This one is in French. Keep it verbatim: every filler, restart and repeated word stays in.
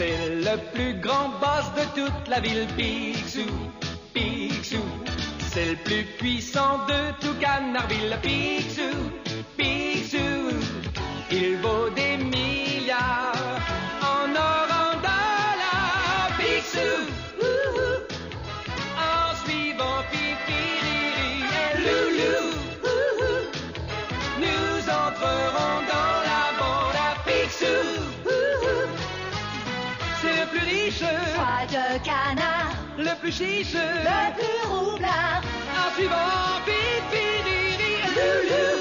C'est le plus grand boss de toute la ville, Picsou, Picsou. C'est le plus puissant de tout Canardville, Picsou, Picsou. Il vaut des milliards en or, en dollars, Picsou. Ouhou. En suivant Pipiriri et Loulou, ouhou, nous entrerons dans la bande à Picsou. Ouhou. C'est le plus riche, Roi de canard, le plus chiche, le plus roublard. en suivant Pipiriri et Loulou.